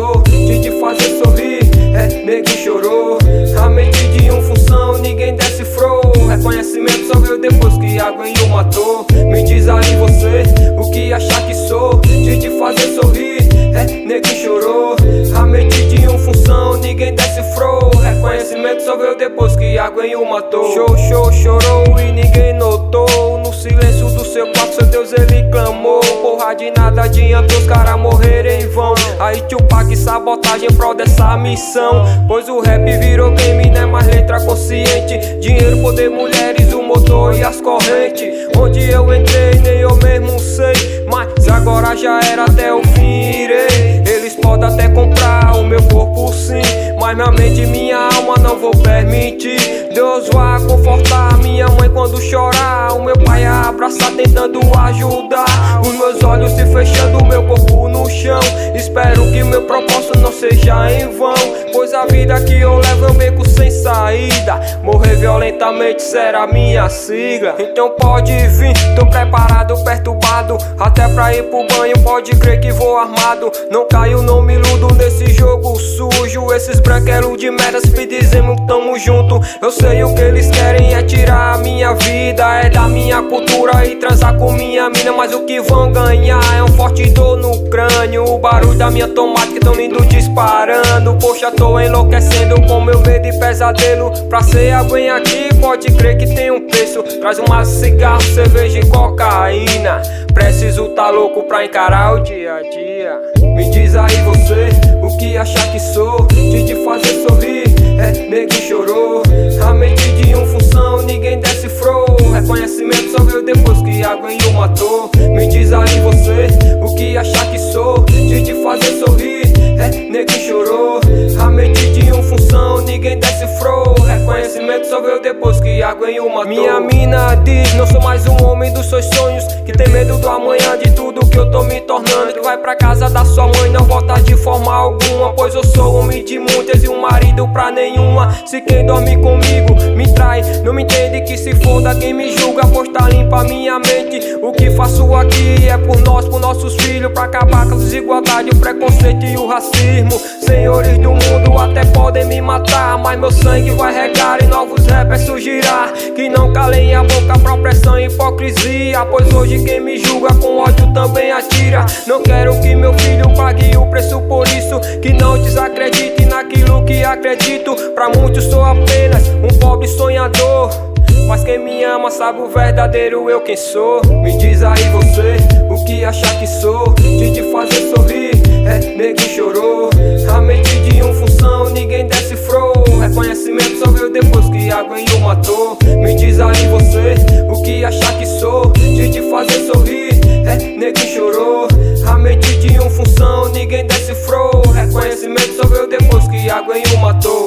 sou, de te fazer sorrir, nego chorou. A mente de função, ninguém decifrou. Reconhecimento só veio depois que a ganhou, matou. Me diz aí você, o que achar que sou, de te fazer sorrir, nego chorou. A mente de função, ninguém decifrou. Reconhecimento só veio depois que a ganhou, matou. Chorou e ninguém notou. No silêncio do seu quarto, seu Deus ele clamou. Porra, de nada adianta os caras morrerem em vão. Aí Tupac, sabotagem em prol dessa missão. Pois o rap virou game, não é mais letra consciente. Dinheiro, poder, mulheres, o motor e as correntes. Onde eu entrei, nem eu mesmo sei. Mas agora já era, até o fim irei. Eles podem até comprar o meu corpo sim, mas minha mente e minha alma não vou permitir. Deus vai confortar minha mãe quando chorar, o meu pai a abraçar tentando ajudar. Os meus olhos se fechando, meu corpo no chão. Espero que meu propósito não seja em vão, pois a vida que eu levo é um beco sem saída. Morrer violentamente será minha sigla. Então pode vir, tô preparado, perturbado, até pra ir pro banho pode crer que vou armado. Não caio, não me iludo nesse jogo sujo. Esses branquelos de merda se dizendo que tamo junto. Eu sei o que eles querem é tirar a minha vida, é da minha cultura e transar com minha mina. Mas o que vão ganhar é um forte dor no crânio. O barulho da minha automática tão lindo disparando. Poxa, tô enlouquecendo com meu medo e pesadelo. Pra ser alguém aqui pode crer que tem um preço. Traz uma cigarro, cerveja e cocaína. Preciso tá louco pra encarar o dia a dia. Me diz aí você, o que achar que sou, de te fazer sorrir, nego chorou. A mente de função, ninguém decifrou. Reconhecimento só veio depois que a ganhou, matou. Me diz aí você, o que achar que sou, de te fazer sorrir, nego chorou. A mente de função, ninguém decifrou. Reconhecimento só veio depois que a ganhou, matou. Minha mina diz, não sou mais um homem dos seus sonhos, que tem medo do amanhã, de tudo que eu tô me tornando. Que vai pra casa da sua mãe, não volta de forma alguma, pois eu sou homem de muitas e um marido pra nenhuma. Se quem dorme comigo me trai, não me entende, que se foda quem me julga, pois tá limpa minha mente. O que faço aqui é por nós, por nossos filhos, pra acabar com a desigualdade, o preconceito e o racismo. Senhores do mundo até podem me matar, mas meu sangue vai regar e novos rappers surgirá, que não calem a boca pra opressão e hipocrisia. Pois hoje quem me julga com ódio também atira. Não quero que meu filho pague o preço por isso, que não desacredite naquilo que acredito. Pra muitos sou apenas um pobre sonhador, mas quem me ama sabe o verdadeiro eu quem sou. Me diz aí você, o que achar que sou, de te fazer sorrir, nego chorou. A mente de função, ninguém decifrou. Reconhecimento só veio depois que a ganhou, matou. Me diz aí você, o que achar que sou, de te fazer sorrir, nego chorou. A mente de função, ninguém decifrou. Reconhecimento só veio depois que a ganhou, matou.